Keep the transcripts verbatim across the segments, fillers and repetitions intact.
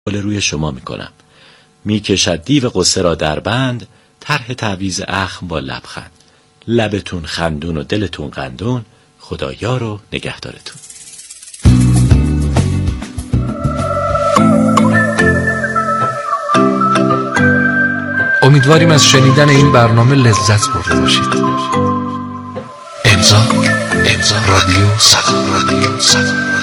روی شما میکنم. میکشد دیو قصه را در بند، طرح تعویض اخم با لبخند. لبتون خندون و دلتون قندون، خدایا رو نگهدارتون. امیدواریم از شنیدن این برنامه لذت برده باشید. امضا امضا رادیو صدا رادیو صدا.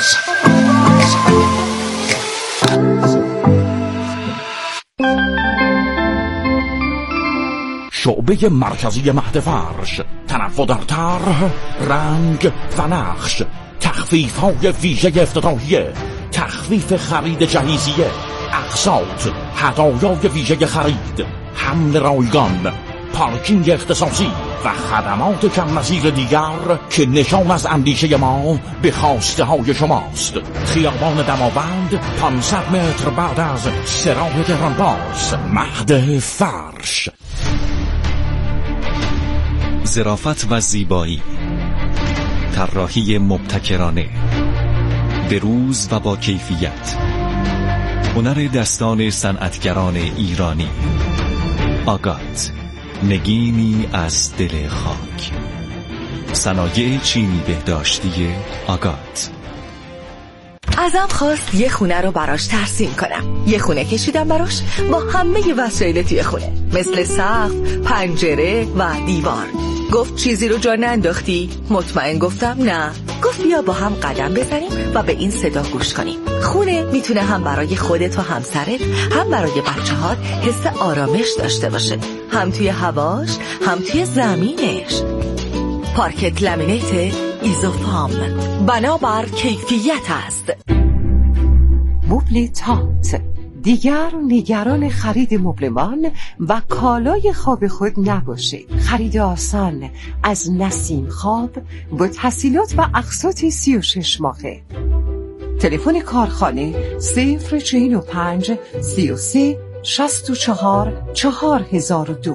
شعبه مرکزی مهد فرش، تنوع در طرح، رنگ و نقش، تخفیف های ویژه افتتاحیه، تخفیف خرید جهیزیه، اقساط، هدایای ویژه خرید، حمل رایگان، پارکینگ اختصاصی و خدمات کم نظیر دیگر که نشان از اندیشه ما به خواسته های شماست. خیابان دماوند، پانصد متر بعد از سراح تهران باز، مهد فرش. ظرافت و زیبایی، طراحی مبتکرانه، بروز و با کیفیت، هنر دستان صنعتگران ایرانی. آگات، نگینی از دل خاک. صنایع چینی بهداشتی آگات. ازم خواست یه خونه رو براش ترسیم کنم. یه خونه کشیدم براش با همه وسایل توی خونه، مثل سقف، پنجره و دیوار. گفت چیزی رو جا ننداختی؟ مطمئن گفتم نه. گفت بیا با هم قدم بزنیم و به این صدا گوش کنیم. خونه میتونه هم برای خودت و همسرت، هم برای بچه‌هات حس آرامش داشته باشه، هم توی هواش، هم توی زمینش. پارکت لامینیت ایزوفام، بنابر کیفیت است. مبل تات، دیگر نگران خرید مبلمان و کالای خواب خود نباشید. خرید آسان از نسیم خواب با تسهیلات و اقساط سی و شش ماهه. تلفن کارخانه صفر چهل و پنج سی و سه شصت و چهار چهار هزار و دو.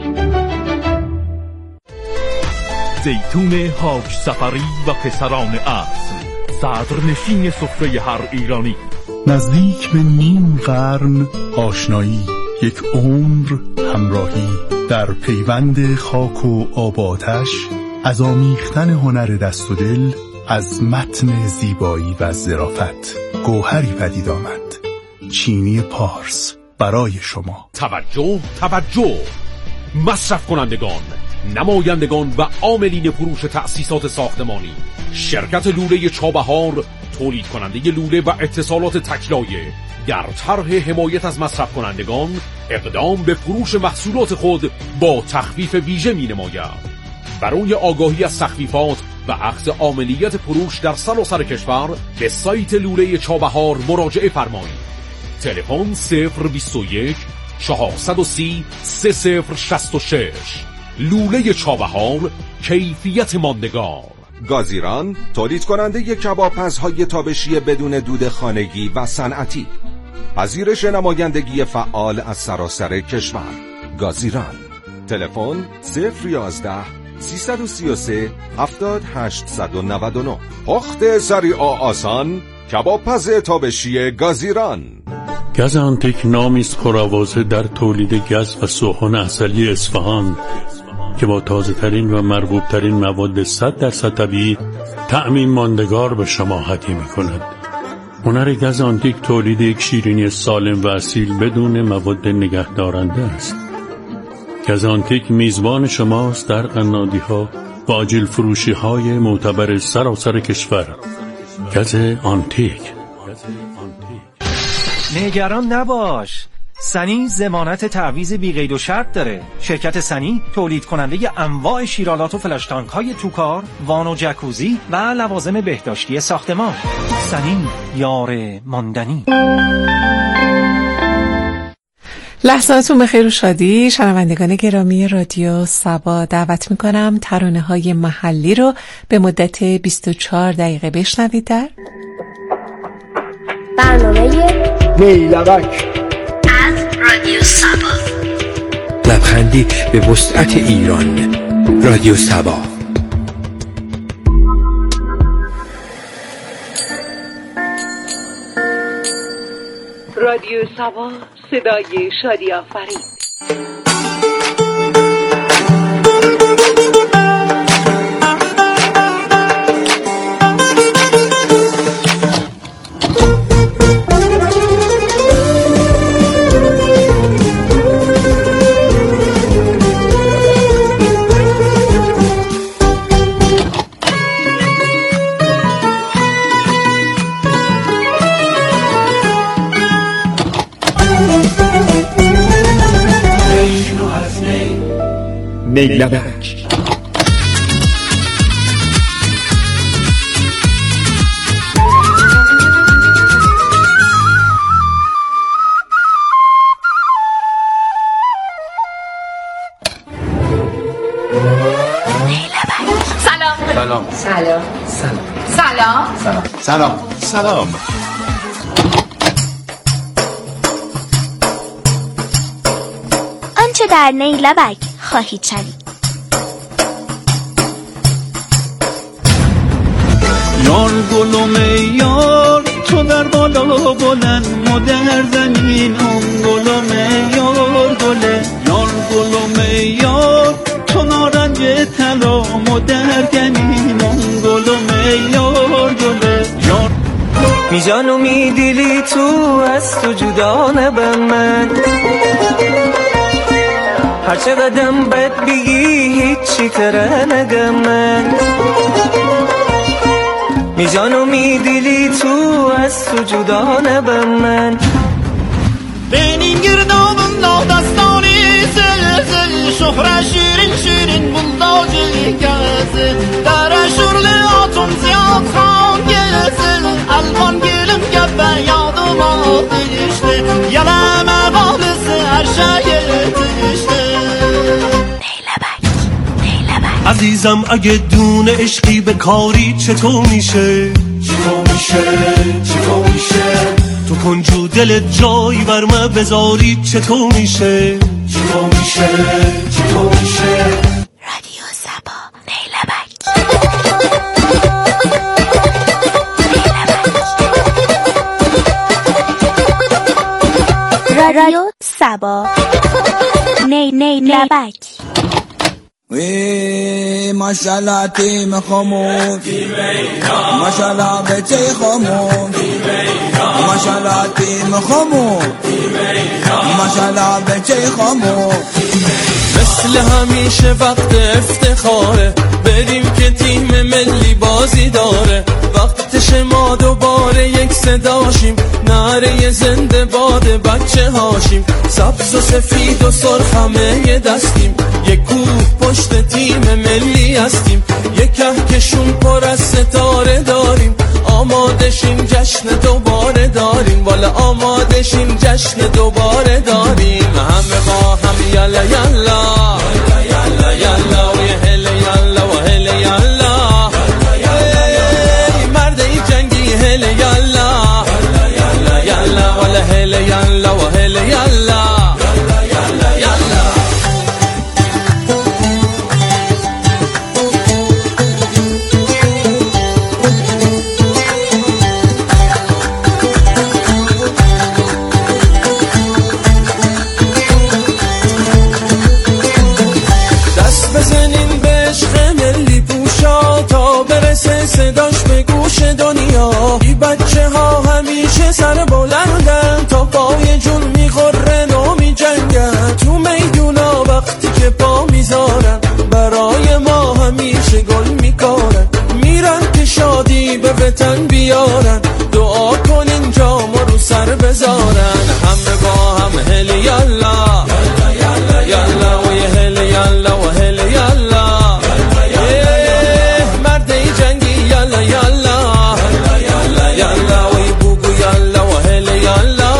زیتون حاج سفری و پسران اصل، صدرنشین سفره هر ایرانی. نزدیک به نیم قرن آشنایی، یک عمر همراهی، در پیوند خاک و آباتش، از آمیختن هنر دست و دل، از متن زیبایی و ظرافت گوهری پدید آمد. چینی پارس برای شما. توجه توجه مصرف کنندگان، نمایندگان و عاملین فروش تأسیسات ساختمانی، شرکت لوله چابهار تولید کننده لوله و اتصالات تکلایه در طرح حمایت از مصرف کنندگان اقدام به فروش محصولات خود با تخفیف ویژه می نماید. برای آگاهی از تخفیفات و عقد عاملیت فروش در سراسر کشور به سایت لوله چابهار مراجعه فرمایید. تلفن صفر بیست و یک چهارصد و سی سه صفر شصت و شش. لوله چابهار، کیفیت ماندگار. گازیران، تولید کننده کبابپزهای تابشی بدون دود خانگی و صنعتی. پذیرش نمایندگی فعال از سراسر کشور. گازیران. تلفن صفر یازده سیصد و سی و سه هفتاد هشتصد و نود و نه. پخت سریع و آسان، کبابپز تابشی گازیران. گز آنتیک نامی است پرآوازه در تولید گز و سوهن عسلی اصفهان که با تازه ترین و مرغوب ترین مواد صد درصد طبیعی طعمی ماندگار به شما هدیه می کند. هنر گز آنتیک تولید یک شیرینی سالم و اصیل بدون مواد نگهدارنده است. گز آنتیک میزبان شماست در قنادی ها و آجیل فروشی های معتبر سراسر کشور. گز آنتیک. نگران نباش، سنی ضمانت تعویض بی قید و شرط داره. شرکت سنی تولید کننده انواع شیرالات و فلاش تانک های توکار، وان و جکوزی و لوازم بهداشتی ساختمان. سنی، یار ماندنی. لحظاتون بخیر و شادی. شنوندگان گرامی رادیو صبا، دعوت میکنم ترانه های محلی رو به مدت بیست و چهار دقیقه بشنوید در برنامه نیلبک از رادیو صبا. لبخندی به وسعت ایران. رادیو صبا. رادیو سبا، صدای شادی آفرین. نیلبک. سلام سلام سلام سلام سلام سلام سلام. آنچه در نیلبک خواهید شنید. یار گلوم یار تو در بالا بلند مدر زمین اون گلوم یار گله یار گلوم یار تو نارنج طلا مدر گمین اون گلوم یار گله یار میجانو میدیلی تو از تو جدا نبم من هرچه قدم بد بگی هیچی تره نگم من میجانو میدیلی تو از تو جدا نبم من Benim girdabım dağ dastani zil şohra şirin şirin buldacı gezi Dara şurli atun ziyad khan gezil Alman gelim gebe yadıma düştü Yeleme bağlısı her şey yetişti نیلبک نیلبک عزیزم اگه دون عشقی به کاری چطور میشه چطور میشه چطور میشه تو کنجو دلت جای برمه بذاری چطور میشه چطور میشه چطور میشه رادیو سبا نیلبک رادیو سبا نی نیلبک وی ماشاءالله تیم خمود ماشاءالله بچه خمود ماشاءالله تیم خمود ماشاءالله بچه خمود مثل همیشه وقت افتخاره بریم که تیم ملی بازی داره وقتش ما دوباره یک صداشیم نعره زنده باد بچه هاشیم سبز و سفید و سرخ همه یه دستیم یک کوه پشت تیم ملی هستیم یک کهکشون پر از ستاره داریم آمادشیم جشن دوباره داریم والا آمادشیم جشن دوباره داریم همه با هم یالا یالا یالا یالا و هل یالا و هل یالا مرد این جنگی هل یالا یالا یالا والا هل یالا و هل یالا صداش به گوش دنیا ای بچه ها همیشه سر بلندن تا پای جون میخورن و میجنگن تو میدونا وقتی که پا میذارن برای ما همیشه گل میکارن میرن که شادی به وطن بیارن دعا کنین جامو رو سر بذارن همه با هم هل یالا یالا یالا و یه هل یالا و هل یالا یالا یالا یالا وی بوگو یالا و هل یالا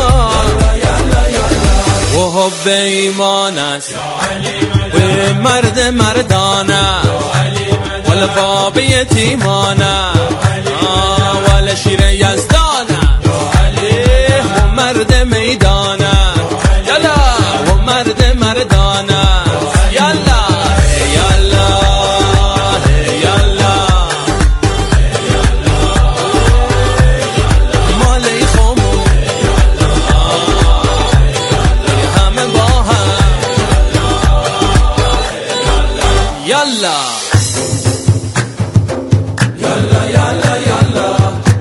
و حب ایمان است و مرد مردانه ول باب یتیمانه ول شیر یزدانه و مرد میدانه یالا و مرد مردانه یالا یالا یالا یالا یالا یالا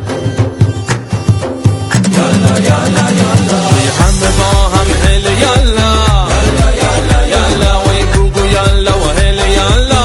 یالا یالا یالا همه با هم هل یالا یالا یالا یالا و گوگو یالا و هل یالا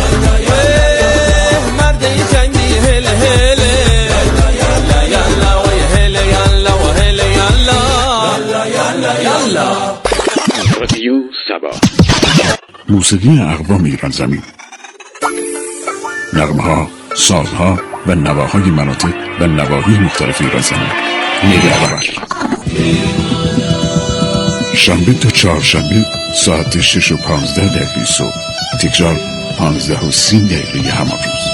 مرد جنگی هل هل یالا یالا یالا و هل یالا و هل یالا یالا یالا یالا رادیو سبا موسیقی اقوام ایران زمین، نغمه‌ها، سازها و نواهای مناطق و نواحی مختلف ایران زمین. نیلبک شنبه تا چهارشنبه ساعت شش و پانزده دقیقه صبح، تکرار پانزده و سی دقیقه همان روز.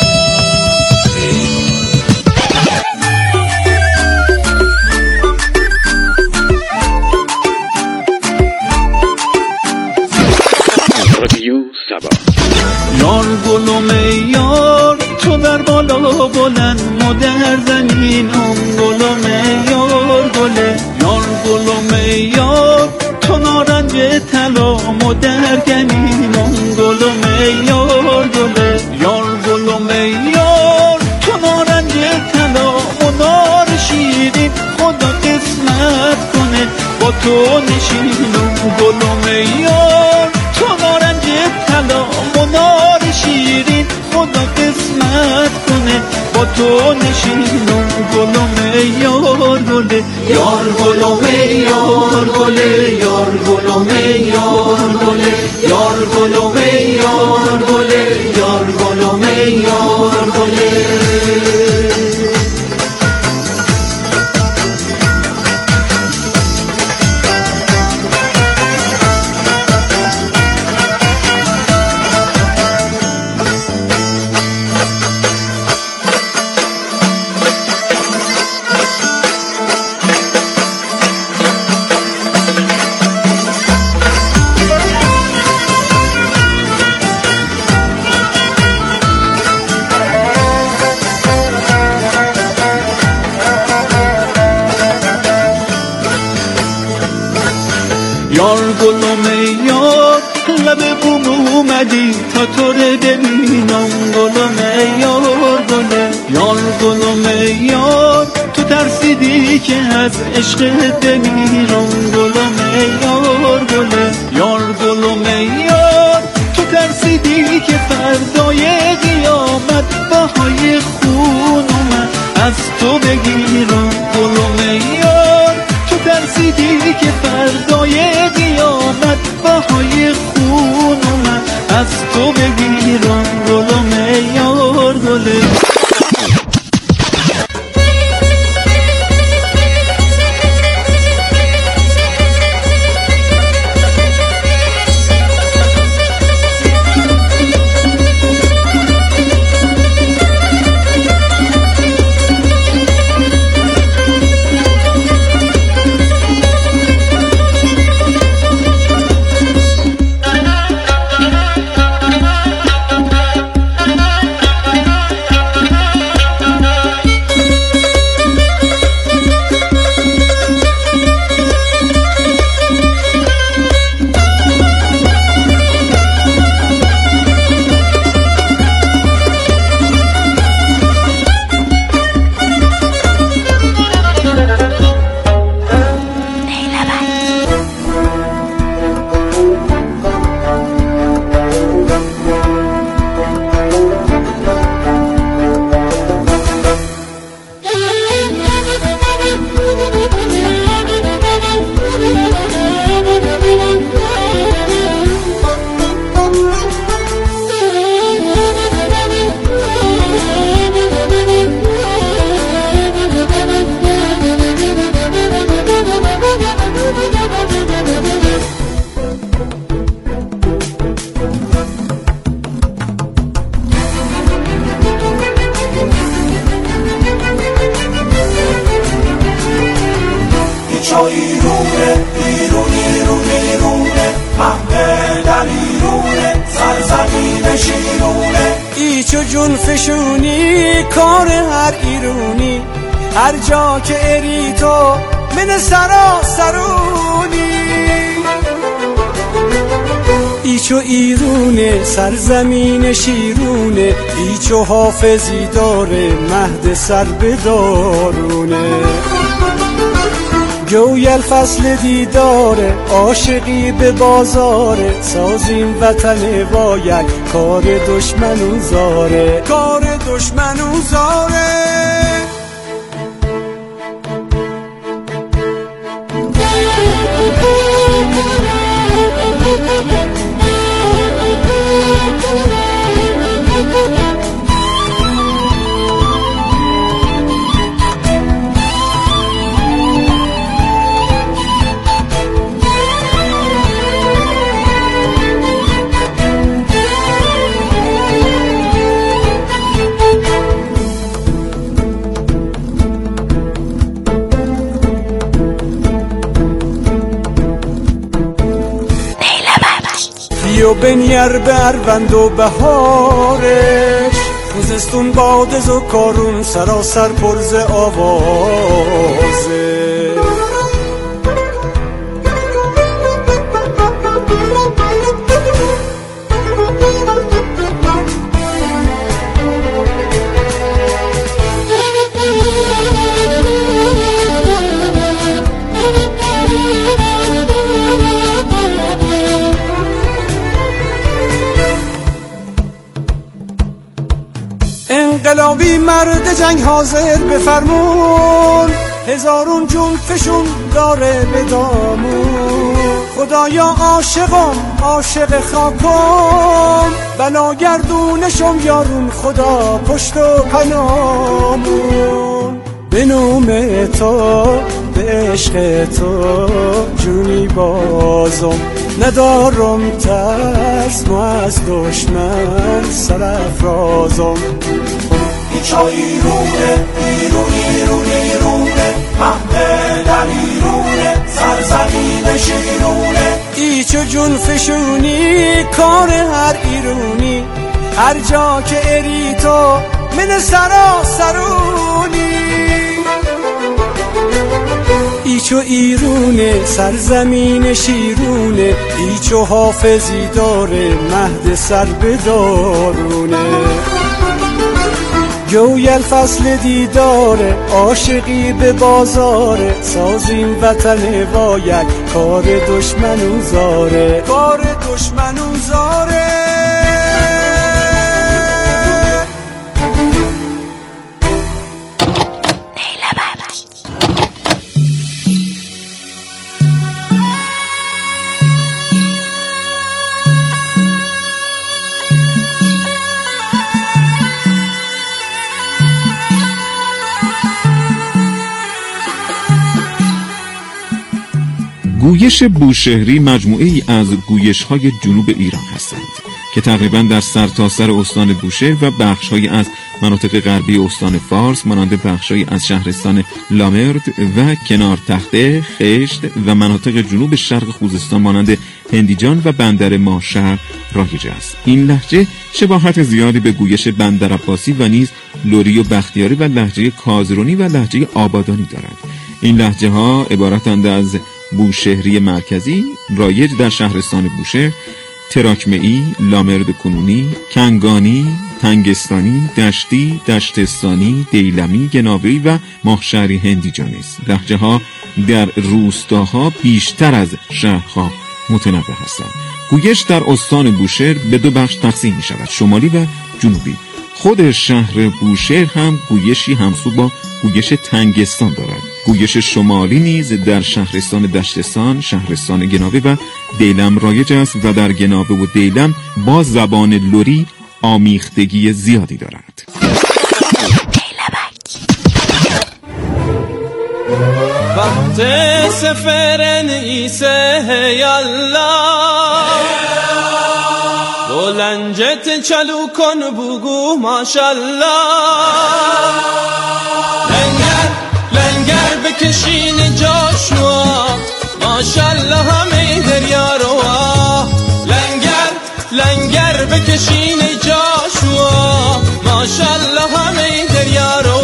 یار گلوم یار تو در بالا بلند مدر زمین اون گلوم یار گله یار گلوم یار تو نارنج طلا مدر گمین اون گلوم یار گله یار گلوم یار تو نارنج طلا منار شیرین خدا قسمت کنه با تو نشین اون گلوم یار تو نارنج طلا منار شیرین خدا قسمت کنه با تو نشینم گلوم یار گله یار گلوم یار گله یار گلوم یار گله یار گلوم یار گله یار گلوم یار گله یار گلوم یار لب بوم اومدی تا تو رو ببینم گلوم یار گله یار گلوم یار تو ترسیدی که از عشقت بمیرم گلوم یار گله یار گلوم یار تو ترسیدی که فردای قیامت بهای خونم از تو بگیرم گلوم یار تو ترسیدی که فردای قیامت بهای خونم از تو بگیرم گلوم یار گله چو جون فشونی کار هر ایرونی هر جا که اری تو من سرا سرونی ای ایچ و ایرونه سرزمین شیرونه، ایچ و حافظی داره مهد سر بدارونه. گویل فصل دیداره عاشقی به بازاره، سازیم وطن با یک کار دشمنو زاره، کار دشمنو زاره. بیا بنیر بروند و بهارش، خوزستون بادز و کارون سراسر پرز آوازه. انقلابی مرد جنگ حاضر بفرمون، هزارون جون فشون داره به دامون. خدایا عاشقم عاشق خاکم، بلاگردونشم یارون خدا پشت و پنامون. به نوم تو به عشق تو جونی بازم، ندارم ترس ما از دشمن سرافرازم. ایچ و ایرونه ایرون ایرون ایرونه، مهد در ایرونه سرزمین شیرونه. ایچ و جون فشونی کار هر ایرونی، هر جا که اری تو من سرا سرونی. ایچ و ایرونه سرزمین شیرونه، ایچ و حافظی داره مهد سر بدارونه. گویل فصل دیداره عاشقی به بازاره، سازیم وطن با یک کار دشمنو زاره، کار دشمنو زاره. گویش بوشهری مجموعه‌ای از گویش‌های جنوب ایران هستند که تقریباً در سرتاسر استان بوشهر و بخش‌هایی از مناطق غربی استان فارس مانند بخش‌هایی از شهرستان لامرد و کنار تخته، خشت و مناطق جنوب شرق خوزستان مانند هندیجان و بندر ماهشهر رایج است. این لهجه شباهت زیادی به گویش بندر عباسی و نیز لری و بختیاری و لهجه کازرونی و لهجه آبادانی دارد. این لهجه ها عبارتند از بوشهری مرکزی رایج در شهرستان بوشهر، تراکمه‌ای، لامرد کنونی، کنگانی، تنگستانی، دشتی، دشتستانی، دیلمی، گنابه‌ای و ماهشهری هندیجان است. لهجه ها در روستاها بیشتر از شهرها متنوع هستند. گویش در استان بوشهر به دو بخش تقسیم می شود، شمالی و جنوبی. خود شهر بوشهر هم گویشی همسو با گویش تنگستان دارد. گویش شمالی نیز در شهرستان دشتستان، شهرستان گنابه و دیلم رایج است و در گنابه و دیلم با زبان لری آمیختگی زیادی دارد. وقت سفر نیسه یالله، بلنجت چلو کن بگو ماشالله. لنگر لنگر بکشین جاشوا، ماشالله همه دریا رو. لنگر لنگر بکشین جاشوا، ماشالله همه دریا رو.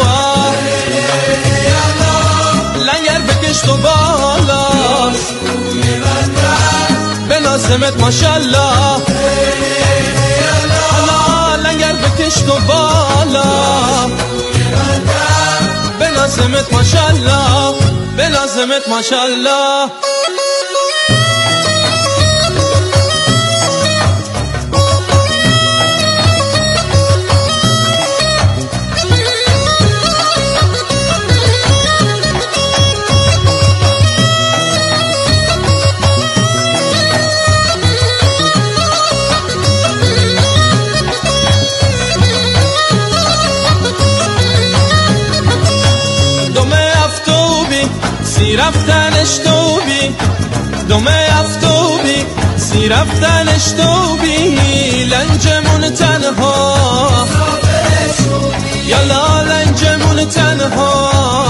لنگر بکش تو بالا، به لازمت ماشالله. بکش تو بالا به لازمت ماشالله به لازمت ماشالله سی رفتنش توبی دمه افتوبی سی رفتنش توبی لنجمون تنها یالا لنجمون تنها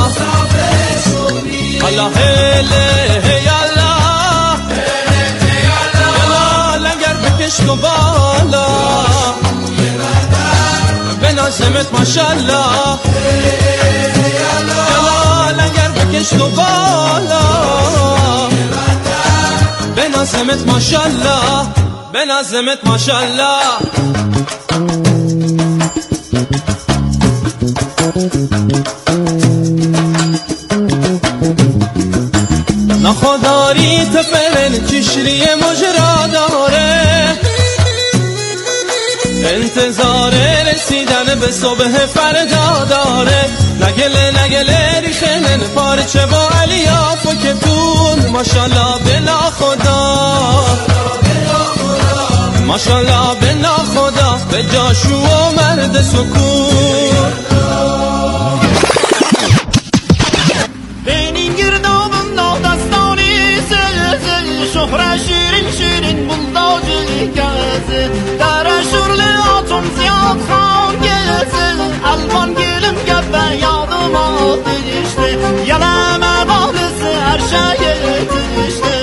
حالا هله یالا یالا لنگر بکش تو بالا به لازمت ماشالله یالا لنگر بکش تو بالا به لازمت ماشالله به لازمت ماشالله نخداری تفرن چشری مجرا داره انتظار رسیدن به صبح فردا داره نگله نگله ریخنن پارچه با علیاف و کتون ماشالله بلا خدا ماشالله بلا خدا به جاشو و مرد سکون benim girdabımda dastani zil şofra şirin şirin buldacı hikayesi dara şurlu atım ziyad khan gezil alman gelim gebe yadıma düştü yanama bağlısı her şeye yetişti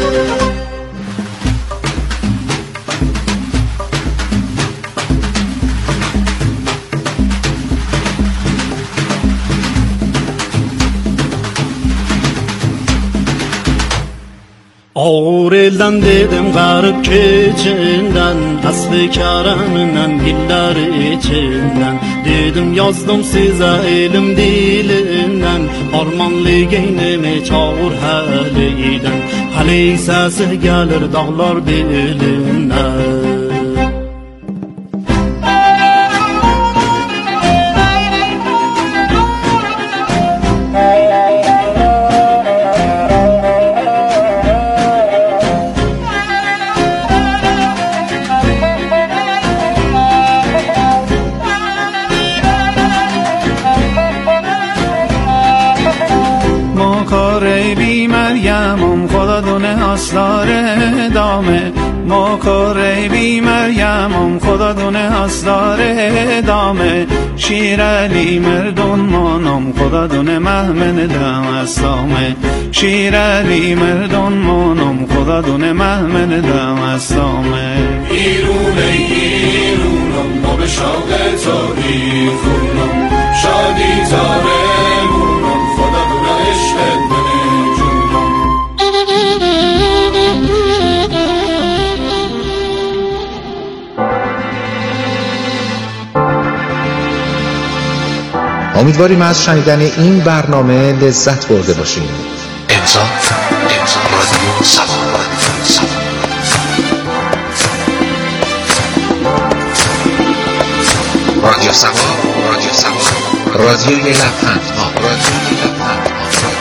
Ağır elden dedim garip keçinden Aslı karamından diller içinden Dedim yazdım size elim dilinden Armanlı geynimi çağır haliyden Hali sesi gelir dağlar dilinden اسرار ادامه ما کاره بی مریم خدا دونه اسرار ادامه شیر علی مردون مانم خدا دونه محمن دم اسلامه شیر علی مردون مانم خدا دونه محمن دم اسلامه ایرونه ایرونم ما به شوق تاریخونم شادی تارمونم خدا دونه عشقت منه جونم امیدواریم از شنیدن این برنامه لذت برده باشیم. امضا امضا رادیو سبا رادیو سبا رادیو سبا رادیوی لبخندها رادیوی لبخندها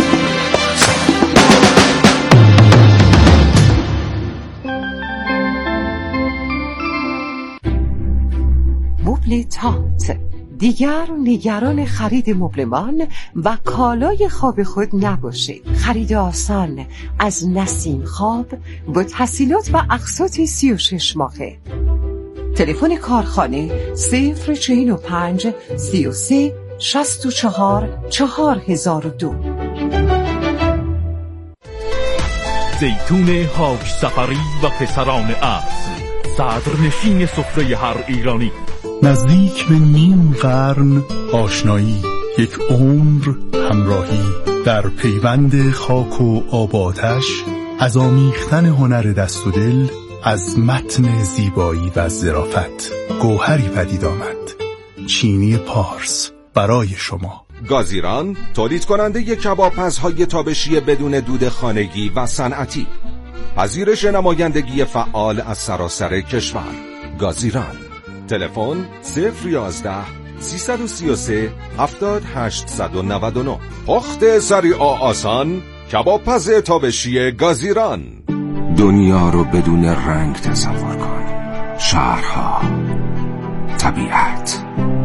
مبل تات دیگر نگران خرید مبلمان و کالای خواب خود نباشید. خرید آسان از نسیم خواب با تسهیلات و اقساط سی و شش ماهه. تلفن کارخانه صفر چهل و پنج سی و سه شصت و چهار چهار هزار و دو. زیتون حاج سفری و پسران اصل، صدرنشین سفره هر ایرانی. نزدیک به نیم قرن آشنایی، یک عمر همراهی، در پیوند خاک و آب آتش، از آمیختن هنر دست و دل، از متن زیبایی و ظرافت گوهری پدید آمد چینی پارس برای شما. گازیران تولید کننده کبابپزهای تابشی بدون دود خانگی و صنعتی. پذیرش نمایندگی فعال از سراسر کشور. گازیران. تلفن صفر یازده سیصد و سی و سه هفتاد هشتصد و نود و نه. پخت سریع و آسان، کبابپز تابشی گازیران. دنیا رو بدون رنگ تصور کن. شهرها، طبیعت.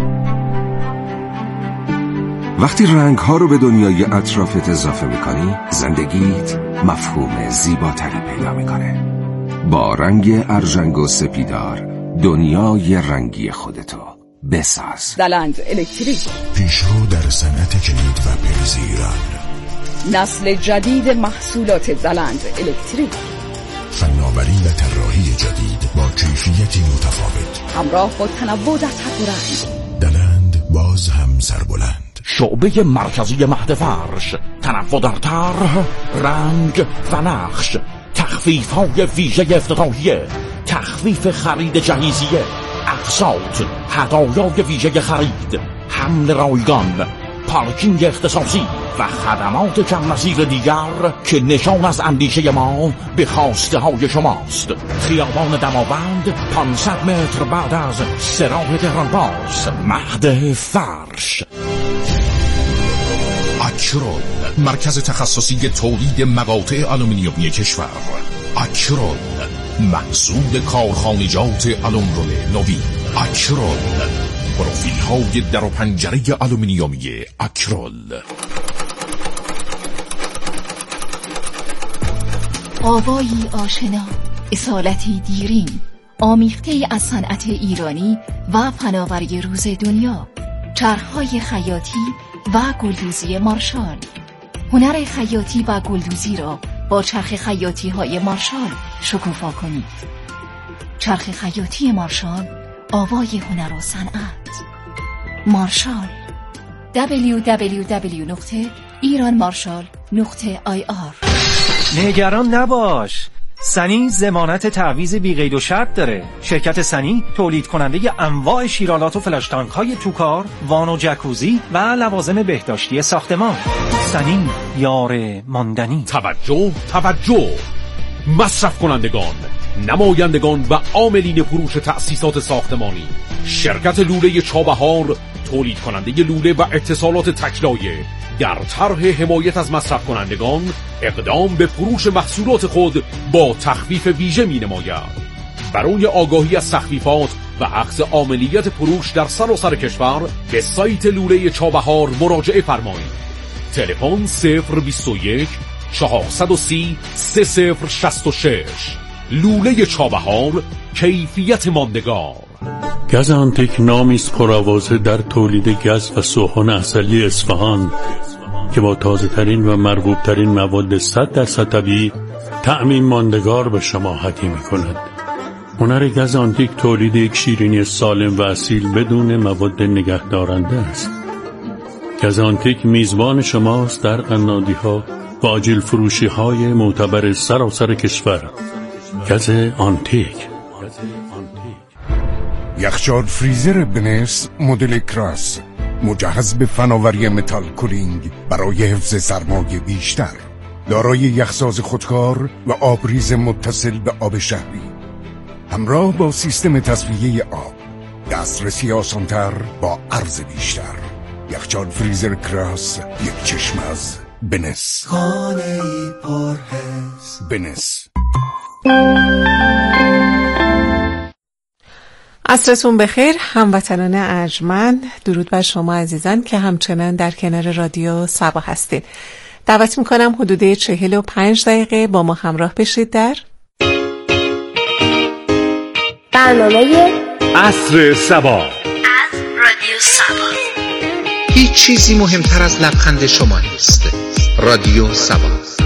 وقتی رنگ‌ها رو به دنیای اطرافت اضافه می‌کنی، زندگیت مفهوم زیباتری پیدا می‌کنه. با رنگ ارژنگ و سپیدار دنیای رنگی خودتو بساز. دلند الکتریک، پیشرو در صنعت کلید و پریز ایران. نسل جدید محصولات دلند الکتریک، فناوری و طراحی جدید با کیفیتی متفاوت، همراه با تنوع در طرح و رنگ. دلند باز هم سربلند. شعبه مرکزی مهد فرش، تنوع در طرح، رنگ و نقش، تخفیف های ویژه افتتاحیه، تخفیف خرید جهیزیه، اقساط، هدایای ویژه خرید، حمل رایگان، پارکینگ اختصاصی و خدمات کم نظیر دیگر که نشان از اندیشه ما به خواسته های شماست. خیابان دماوند، پانصد متر بعد از سراح تهرانپاس، مهد فرش. اکرول، مرکز تخصصی تولید مقاطع آلومینیومی کشور. اکرول، محصول کارخانجات آلومرول نوین. اکرول، پروفیل های در و پنجره آلومینیومی اکرول. آوایی آشنا، اصالتی دیرین، آمیخته از صنعت ایرانی و فناوری روز دنیا. چرخهای خیاطی و گلدوزی مارشال. هنر خیاطی و گلدوزی را با چرخ خیاطی های مارشال شکوفا کنید. چرخ خیاطی مارشال، آوای هنر و صنعت. مارشال. دبلیو دبلیو دبلیو نقطه ایران مارشال نقطه آی آر. نگران نباش، سنی ضمانت تعویض بی قید و شرط داره. شرکت سنی تولید کننده انواع شیرالات و فلاش تانک های توکار، وان و جکوزی و لوازم بهداشتی ساختمان. سنی، یار ماندنی. توجه توجه مصرف کنندگان، نمایندگان و عاملین فروش تأسیسات ساختمانی. شرکت لوله چابهار تولید کننده لوله و اتصالات تکلایه در طرح حمایت از مصرف کنندگان اقدام به فروش محصولات خود با تخفیف ویژه می نماید. برای آگاهی از تخفیفات و اخذ عاملیت فروش در سراسر کشور به سایت لوله چابهار مراجعه فرمایید. تلفن صفر بیست و یک چهارصد و سی سه صفر شصت و شش. لوله چابهار، کیفیت ماندگار. گز آنتیک نامی است پرآوازه در تولید گز و سوهان عسلی اصفهان که با تازه ترین و مرغوب ترین مواد صد درصد طبیعی طعمی ماندگار به شما هدیه می کند. هنر گز آنتیک تولید یک شیرینی سالم و اصیل بدون مواد نگهدارنده است. گز آنتیک میزبان شماست در قنادی ها و آجیل فروشی های معتبر سراسر کشور. گز آنتیک. یخچال فریزر بنس مدل کراس، مجهز به فناوری متال کولینگ برای حفظ سرمایه بیشتر، دارای یخساز خودکار و آبریز متصل به آب شهری، همراه با سیستم تصفیه آب، دسترسی آسانتر با عرض بیشتر. یخچال فریزر کراس، یک چشم از بنس. خانه پرحس بنس. عصرتون بخیر هموطنان ارجمند، درود بر شما عزیزان که همچنان در کنار رادیو صبا هستید. دعوت میکنم حدود چهل و پنج دقیقه با ما همراه بشید در برنامه عصر صبا از رادیو صبا. هیچ چیزی مهمتر از لبخند شما نیست. رادیو صبا.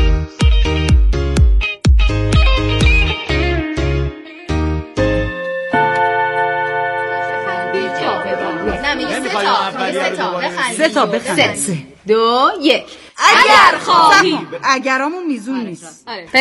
سه تا بخند. سه دو یک. اگر خواهی. اگرامون میزون نیست.